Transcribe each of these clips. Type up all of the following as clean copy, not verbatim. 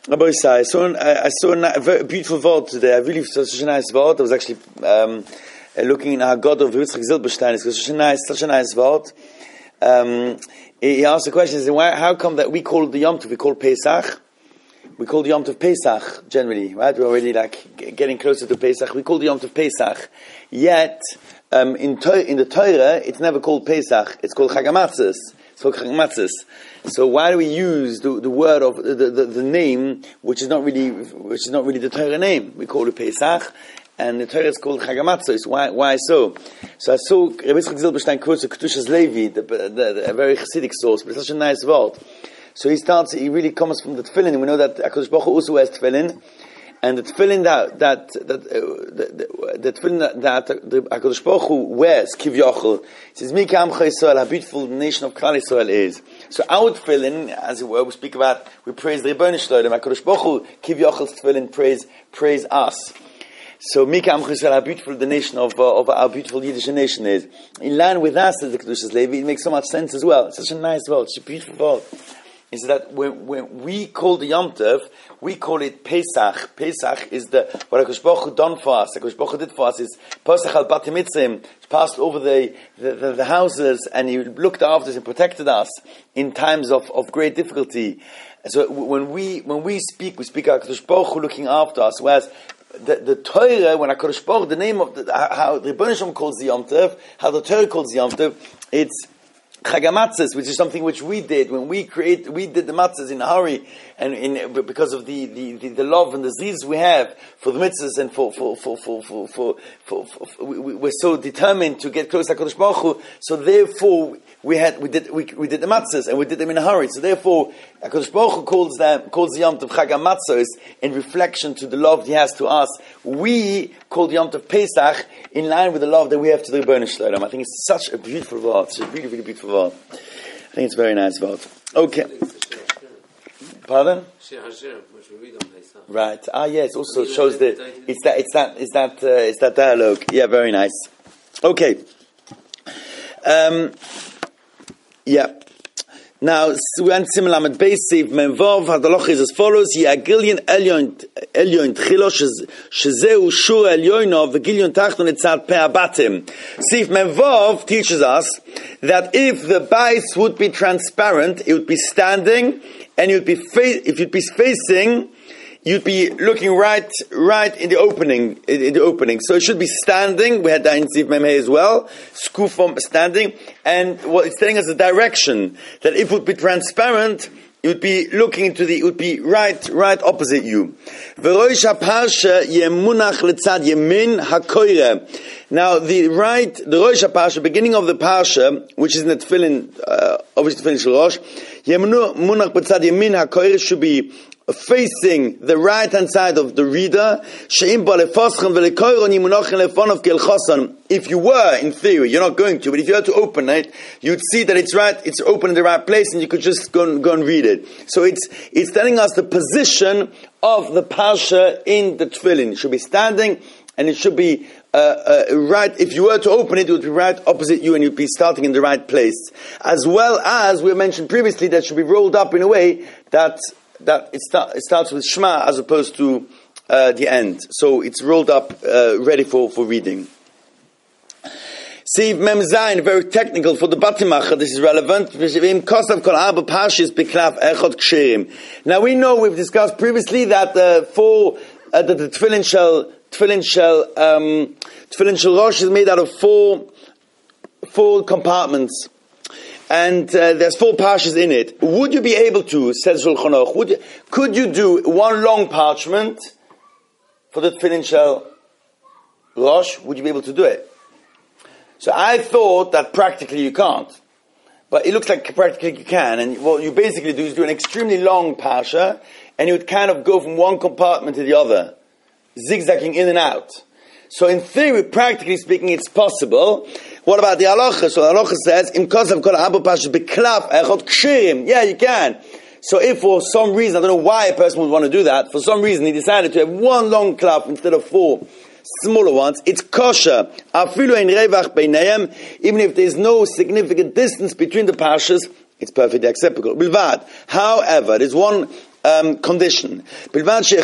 Rabbi Isai, I saw a very beautiful word today. I really saw such a nice word. I was actually looking in our God of Yitzchak Zilberstein. It's such a nice word. He asked the question: how come that we call the Yom Tov, we call Pesach? We call the Yom Tov Pesach generally, right? We're already getting closer to Pesach. We call the Yom Tov Pesach. Yet in the Torah, it's never called Pesach. It's called Chag HaMatzos. It's called Chag HaMatzos. So why do we use the word of the name, which is not really the Torah name? We call it Pesach, and the Torah is called Chag HaMatzos. Why so? So I saw Rabbi Yitzchak Zilberstein quotes Kedushas Levi, a very Hasidic source, but it's such a nice word. So he really comes from the tefillin, and we know that HaKadosh Baruch Hu also wears tefillin, and the tefillin that the HaKadosh Baruch Hu wears, Kivyachol, it says, Mi K'amcha Yisrael, how beautiful the nation of Klal Yisrael is. So our tefillin, as it were, we speak about, we praise the Rebbeinu Shalom, HaKadosh Baruch Hu, Kivyachol's tefillin praise us. So Mi K'amcha Yisrael, how beautiful the nation of our beautiful Yiddish nation is. In line with us, as the Kedushas Levi, it makes so much sense as well. It's such a nice word, such a beautiful word. Is that when we call the Yom Tov, we call it Pesach. Pesach is what HaKadosh Baruch Hu done for us. HaKadosh Baruch Hu did for us is Pesach al Bati Mitzrim. He passed over the houses, and He looked after us and protected us in times of great difficulty. So when we speak HaKadosh Baruch Hu looking after us. Whereas the Torah, when HaKadosh Baruch Hu, the name of how the Rebbeinu Shalom calls the Yom Tov, how the Torah calls the Yom Tov, it's Chag HaMatzos, which is something which we did when we did the matzahs in a hurry, and because of the love and the zeal we have for the mitzvahs, and for we're so determined to get close to HaKadosh Baruch Hu. So therefore we did the matzahs, and we did them in a hurry. So therefore HaKadosh Baruch Hu calls the Yom Tov Chag HaMatzos in reflection to the love He has to us. We call the Yom Tov Pesach in line with the love that we have to the Rebbeinu Shalom. I think it's such a beautiful word. It's a really, really beautiful word. I think it's a very nice word. Okay. Pardon? Right. Yes. Also shows it's that dialogue. Yeah. Very nice. Okay. Yeah. Now, we went similar with Beisiv Menvov. Hadaloch is as follows: Yagilyon Elyon Tchilosh Shezeu Shur Elyono V'Gilyon Tachton Etzad Pei Abatim. Sif Menvov teaches us that if the bais would be transparent, it would be standing, and if you'd be facing, you'd be looking right in the opening. So it should be standing. We had that in Sif Memhe as well. Skufom standing. And what it's telling us the direction. That if it would be transparent, it would be looking it would be right opposite you. V'roish HaParsha yemunach letzad yemin hakoire. Now the Rosh HaParsha, beginning of the Parsha, which is in the Tefillin, obviously Tefillin Shel Rosh, yemunach letzad yemin hakoire should be facing the right hand side of the reader. If you were, in theory, you're not going to, but if you had to open it, you'd see that it's open in the right place, and you could just go and read it. So it's telling us the position of the Parsha in the Tefillin. It should be standing, and it should be right. If you were to open it, it would be right opposite you, and you'd be starting in the right place. As well as we mentioned previously, that should be rolled up in a way that it starts with Shema as opposed to the end. So it's rolled up, ready for reading. See, Mem Zayin, very technical for the Batimacha. This is relevant. Now we know, we've discussed previously that the Tefillin Shel Rosh is made out of four compartments. And there's 4 parshas in it. Would you be able to, says Shulchan Aruch, could you do one long parchment for the Tefillin Shel Rosh? Would you be able to do it? So I thought that practically you can't. But it looks like practically you can. And what you basically do is do an extremely long parsha, and you would kind of go from one compartment to the other, zigzagging in and out. So in theory, practically speaking, it's possible. What about the halacha? So the halacha says, "Im kosav kol ha'arba parshas beklaf echad kshirim." Yeah, you can. So if for some reason, I don't know why a person would want to do that, for some reason he decided to have one long klaf instead of 4 smaller ones, it's kosher. Afilu ein revach beinayim, even if there's no significant distance between the parshas, it's perfectly acceptable. Bilvad. However, there's one condition. There must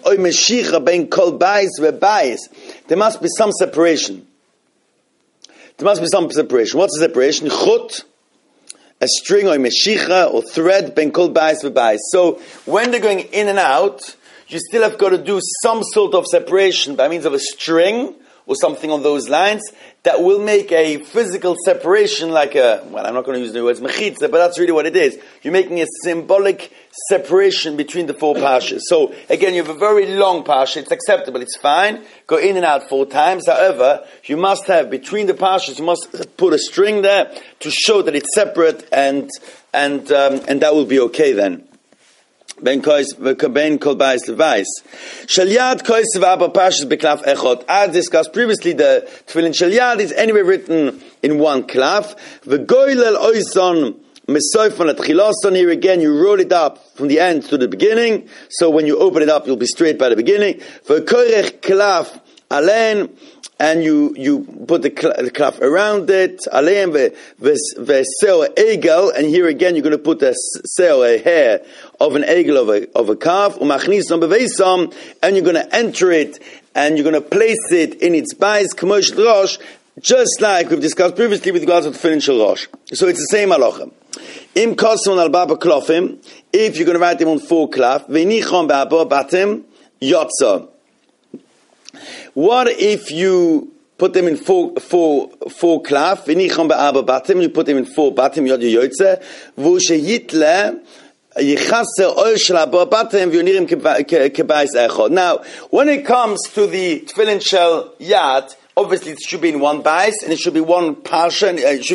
be some separation. What's the separation? Chut, a string or meshicha or thread ben kol bais v'bais. So when they're going in and out, you still have got to do some sort of separation by means of a string or something on those lines that will make a physical separation, like I'm not going to use the words mechitza, but that's really what it is. You're making a symbolic separation between the four parshas. So again, you have a very long parsha, it's acceptable, it's fine, go in and out 4 times. However, you must have, between the parshas, you must put a string there to show that it's separate, and that will be okay then. Ben kol bais levais. Shalyad kois v'aba parshas beklaf echot. As discussed previously, the tefillin shalyad is anyway written in one klaf. V'goylel oison mesoifon atchiloson. Here again, you roll it up from the end to the beginning. So when you open it up, you'll be straight by the beginning. V'korech klaf alen. And you put the klaf around it, aleim ve'seo egel, and here again you're going to put a hair of an egel of a calf, umachnisam beveisam, and you're going to enter it, and you're going to place it in its bais, k'mosh rosh, just like we've discussed previously with regards to tefillin shel rosh. So it's the same halacha. Im koson al baba klofim, if you're going to write them on 4 klaf, ve'nichon be'abo batim, yotza. What if you put them in 4 klaf, v'nichon be'arba batim, you put them in 4 batim, yod yoytze, v'u shehitle yichaser oil shel arba batim, v'yonirim kebais echod. Now, when it comes to the tefillin shel yad, obviously it should be in 1 bais, and it should be 1 parsha, and the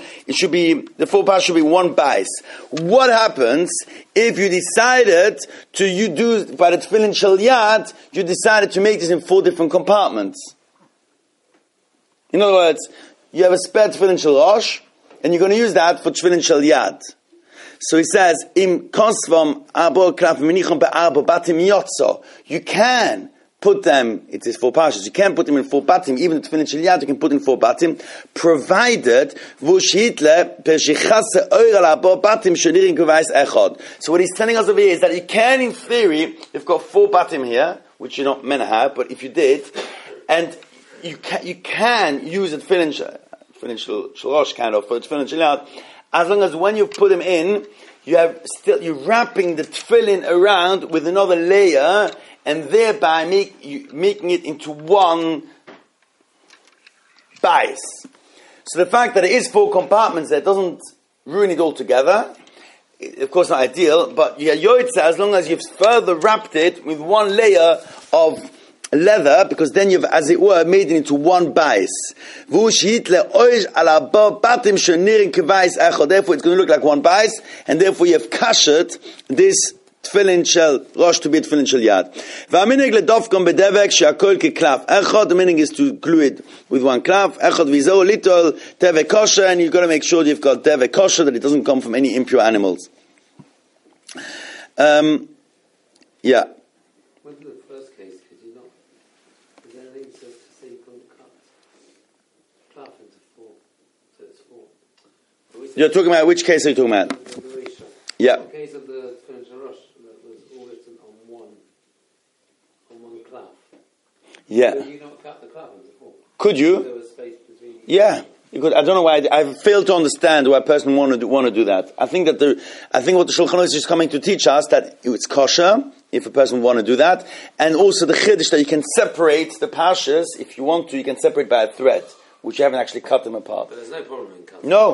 4 parsha should be 1 bais. What happens if you decided to do, by the tefillin shel yad, you decided to make this in 4 different compartments? In other words, you have a spare tefillin shel rosh, and you're going to use that for tefillin shel yad. So he says, Im kosvam arba klaf minichon be'arba batim yotzo. You can put them, it is 4 parshas, you can put them in 4 batim, even the tefillin shel yad, you can put in 4 batim, provided, so what he's telling us over here is that you can, in theory, you've got 4 batim here, which you're not meant to have, but if you did, and you can use a tefillin shel rosh kind of, for tefillin shel yad, as long as when you put them in, you're wrapping the tefillin around with another layer, and thereby making it into 1 bais. So the fact that it is 4 compartments there doesn't ruin it altogether. Of course, not ideal, but yoytze, as long as you've further wrapped it with 1 layer of leather, because then you've, as it were, made it into 1 bais. Therefore, it's going to look like 1 bais, and therefore you have kashet this tefillin shel rosh to be tefillin shel yad. V'aminig ledofkom bedevek she'akol keklaf echad. The meaning is to glue it with 1 klaf. Echad v'zo little tevek kosher, and you've got to make sure you've got tevek kosher, that it doesn't come from any impure animals. Yeah. When to the first case, could you not? Is there anything to say you couldn't cut klaf into 4, so it's 4? You're talking about, which case are you talking about? Yeah. In the case of the tefillin shel rosh, that was all written on one klaf. Yeah. Could you not cut the klaf into 4? Could you? There was space between. Yeah. You could. I don't know why. I failed to understand why a person want to do that. I think what the Shulchan Aruch is coming to teach us, that it's kosher if a person want to do that, and also the chiddush that you can separate the parshas if you want to. You can separate by a thread, which you haven't actually cut them apart. But there's no problem in cutting. No.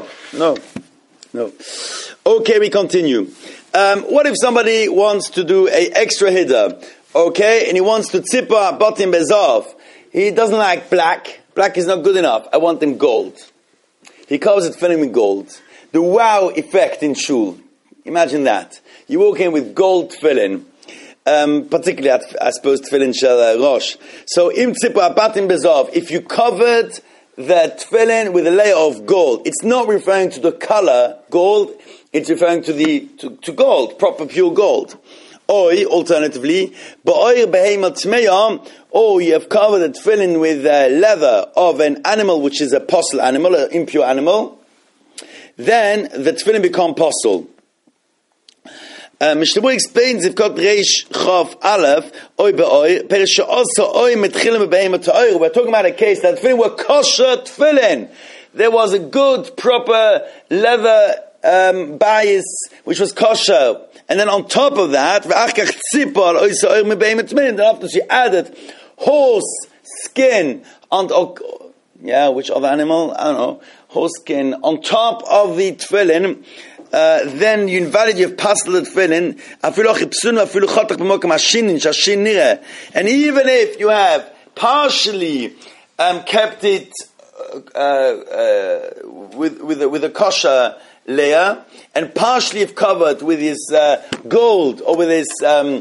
Okay, we continue. What if somebody wants to do a extra hiddur? Okay, and he wants to tzipah batim bezav. He doesn't like black. Black is not good enough. I want them gold. He covers it filling with gold. The wow effect in shul. Imagine that. You walk in with gold tefillin, particularly I suppose tefillin shel rosh. So im tzipah batim bezav. If you covered the tefillin with a layer of gold, it's not referring to the color gold. It's referring to to gold, proper pure gold. Or alternatively, or you have covered the tefillin with leather of an animal which is a posel animal, an impure animal, then the tefillin become posel. Mishnah Berurah explains if got Reish Chav Aleph Oy Be'oy Perish also Oy Metchilim Be'eimah Ta'or. We're talking about a case that tefillin were kosher tefillin. There was a good, proper leather bias which was kosher, and then on top of that, then after she added horse skin on, which other animal? I don't know. Horse skin on top of the tefillin. Then you invalid your pastel tefillin. And even if you have partially kept it with a kosher layer, and partially have covered with his gold or with his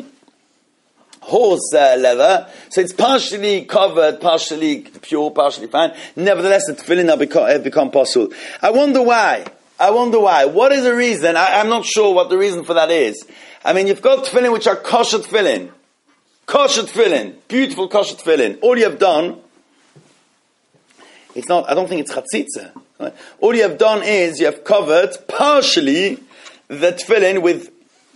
horse leather, so it's partially covered, partially pure, partially fine. Nevertheless, the tefillin have become possible. I wonder why. What is the reason? I'm not sure what the reason for that is. I mean, you've got tefillin which are kosher tefillin, beautiful kosher tefillin. All you have done, it's not. I don't think it's chatzitza. Right? All you have done is you have covered partially the tefillin with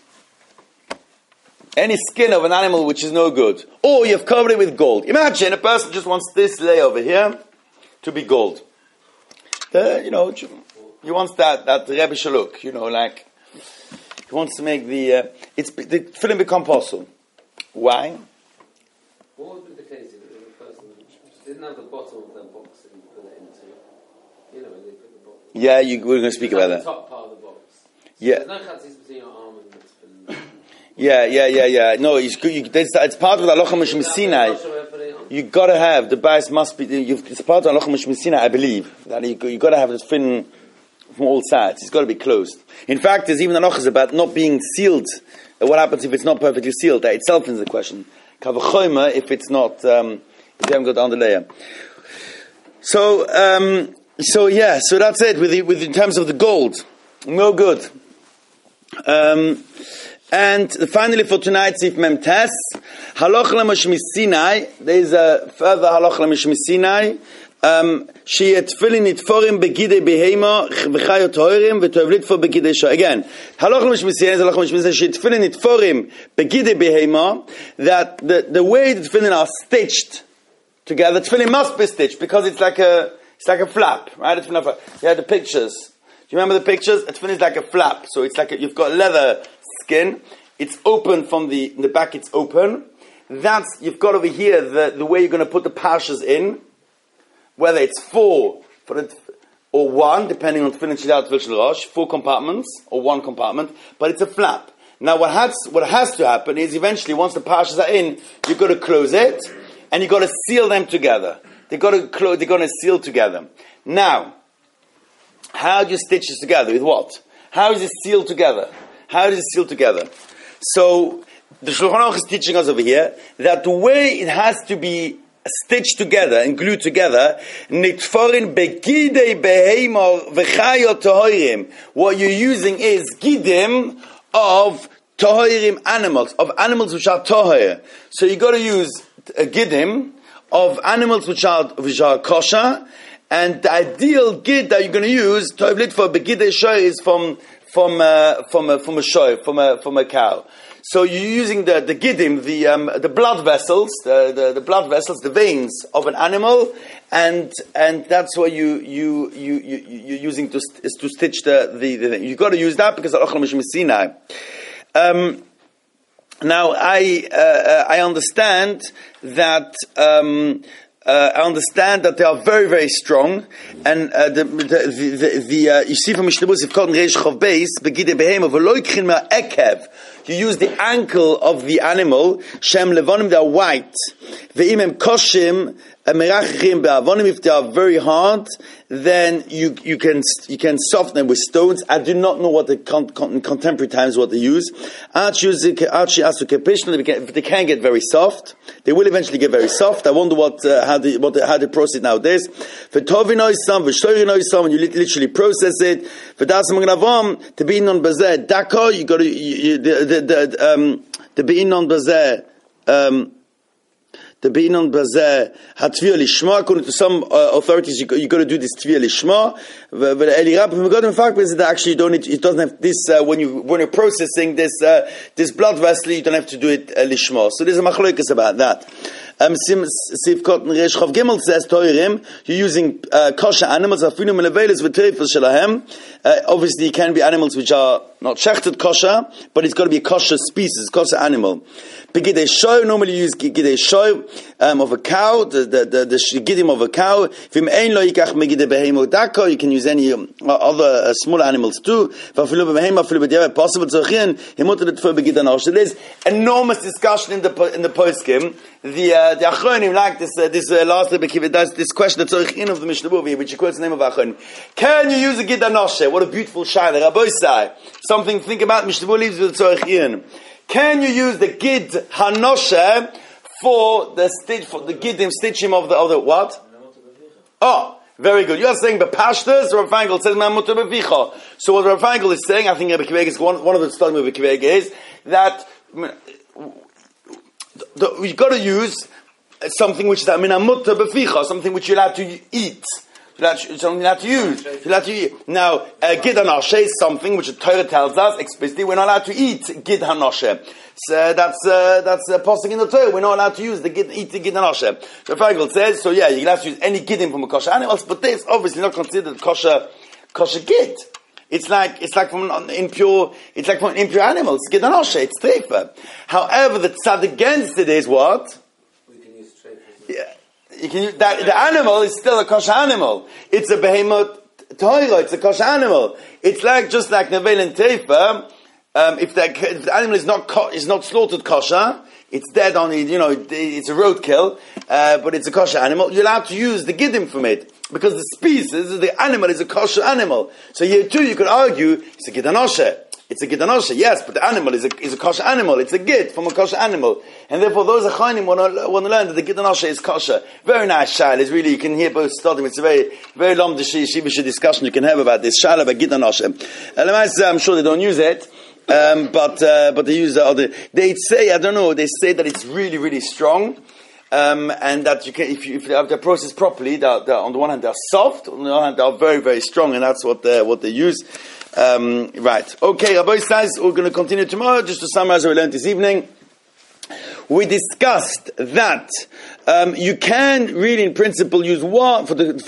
any skin of an animal which is no good, or you have covered it with gold. Imagine a person just wants this layer over here to be gold. He wants that Rebbe look. Like he wants to make the tefillin become possible. Why? What would be the case if a person didn't have the bottom of their box and you put it into? When they put the box. Yeah, we're going to speak about that. The top part of the box. Yeah. There's no chatzis between your arm and the tefillin. No, it's part of the Halacha Moshe Sinai. You got to have the bias must be. It's part of the Halacha Moshe Sinai, I believe, that you got to have the tefillin from all sides. It's got to be closed. In fact, there's even halachas about not being sealed. What happens if it's not perfectly sealed? That itself is the question. Kavachoyma if it's not, if you haven't got down the layer. So that's it with in terms of the gold. No good. And finally for tonight, Sif Mem Tes, Halacha Moshe Sinai. There is a further Halacha Moshe Sinai. She tefillin nitforim begidei behema v'chayot hoirim v'tovlit for begidei shah. Again, Halacha Moshe Sinai is Halacha Moshe Sinai. She tefillin nitforim begidei behema. That the way the tefillin are stitched together, tefillin must be stitched because it's like a flap, right? You have the pictures. Do you remember the pictures? A tefillin is like a flap, so it's like you've got leather skin. It's open in the back. It's open. You've got over here the way you're going to put the parshas in. Whether it's 4 or 1, depending on tefillin shilat, tefillin rosh, 4 compartments or 1 compartment, but it's a flap. Now, what has to happen is eventually, once the parshas are in, you've got to close it and you've got to seal them together. They're going to seal together. Now, how do you stitch this together? With what? How is it sealed together? So the Shulchan Aruch is teaching us over here that the way it has to be stitched together and glued together, nitforin begidei behema v'chayot tohirim. What you're using is gidim of tohirim animals, of animals which are tohir. So you got to use a gidim of animals which are kosher, and the ideal gid that you're going to use toivlit for begidei shoy is from a cow. So you're using the gidim, the blood vessels, the blood vessels, the veins of an animal, and that's what you're using to stitch the you got to use that because of Halacha Moshe Sinai. Now I understand that. I understand that they are very, very strong, and you see from Mishnah Berurah, if called Reish Chav Beis, begidei behema v'lo yikchin ma'ekev. You use the ankle of the animal. Shem levonim, they are white. Ve'im em koshim merachim be'avonim. If they are very hard, then you can soften them with stones. I do not know what the contemporary times what they use. If they can get very soft, they will eventually get very soft. I wonder how they process nowadays. For tovinoy some, for shloirinoy some, when you literally process it. For dasam gnavom to be non bazeh dako, you got to the be non bazeh. the Beinon Bazeh Hatvir Lishma. According to some authorities, you got to do this Tvir Lishma. But Eli Rabbi, we got in fact is that actually you don't need, it doesn't have this when you're processing this blood vessel, you don't have to do it Lishma. So there's a machlokas about that. Sivkot Resh Chav Gimel says Toirim, you're using kosher animals. Obviously, it can be animals which are not shechted kosher, but it's got to be a kosher species, kosher animal. Begidei show, normally you use gidei show of a cow, the gidim of a cow. Vim ein lo yikach megidei behemo dako, you can use any other small animals too. Vafilu behemo, vafilu b'diavad, possible tzorchin, himutat for begidei nosh. There's enormous discussion in the poskim. The Achronim like this last little bit, this question, the tzorchin of the Mishnah Berurah, which quotes the name of Achronim. Can you use a gidei nosh? What a beautiful shayla, Rabbi Sai. Something to think about. Mishnah Berurah leaves with the tzorchin. Can you use the gid hanoshe for the gidim stitching of the what? Oh, very good. You are saying bepashtas, or Rav Feingold says ma'amutar bevicha. So what Rav Feingold is saying, I think Rabbi Kiveg is one of the studies of Rabbi Kiveg is that we got to use something which is ma'amutar bevicha, something which you're allowed to eat. Something you're allowed to use. Now, gid hanoshe is something which the Torah tells us explicitly we're not allowed to eat gid hanoshe. So that's a posting in the Torah. We're not allowed to use eat the gid hanoshe. So Feingold says, so yeah, you can have to use any gidim from a kosher animals, but this obviously not considered kosher gid. It's like from an impure animal. It's gid hanoshe. It's treifa. However, the tzad against it is what? We can use treifa. Yeah. You can use that. The animal is still a kosher animal. It's a behemoth toira. It's a kosher animal. It's just like nevel and teifa. If the animal is not slaughtered kosher, it's dead on it. It's a roadkill, but it's a kosher animal. You're allowed to use the gidim from it because the species, the animal, is a kosher animal. So here too, you could argue it's a gid hanoshe. It's a gid hanoshe, yes, but the animal is a kosher animal. It's a gid from a kosher animal. And therefore those achronim want to learn that the gid hanoshe is kosher. Very nice shayla. It's really, you can hear both studying. It's a very, very long yeshivish discussion you can have about this shayla about gid hanoshe. I'm sure they don't use it. But they use they say, I don't know, they say that it's really, really strong. And that you can, if you have the process properly, they're on the one hand they're soft, on the other hand they're very, very strong, and that's what they use. Right. Okay, Rabbi says we're going to continue tomorrow. Just to summarize what we learned this evening, we discussed that you can really, in principle, use one for the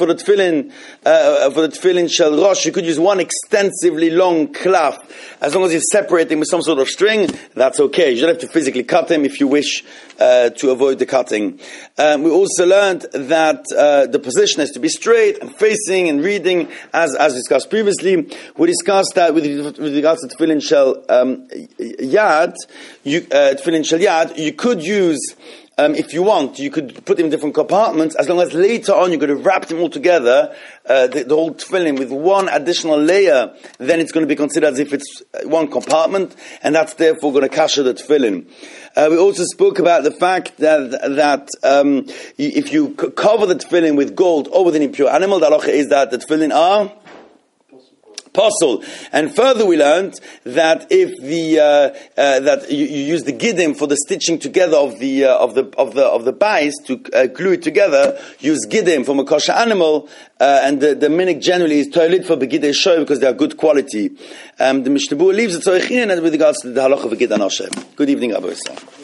tefillin shel rosh. You could use one extensively long cloth, as long as you separate them with some sort of string. That's okay. You don't have to physically cut them if you wish to avoid the cutting. We also learned that the position has to be straight and facing and reading, as discussed previously. We discussed that with regards to tefillin shel yad. Tefillin shel yad, you could use. If you want, you could put them in different compartments, as long as later on you're going to wrap them all together, the whole tefillin with one additional layer, then it's going to be considered as if it's one compartment, and that's therefore going to kasher the tefillin. We also spoke about the fact that if you cover the tefillin with gold or with an impure animal, the halacha is that the tefillin are Apostle. And further we learned that if that you use the gidim for the stitching together of the bais to glue it together, use gidim from a kosher animal, and the minik generally is toilet for begidei shoy because they are good quality. The Mishnah Berurah leaves the tzorichin with regards to the halacha of gid hanoshe. Good evening, Rabbi Yisrael.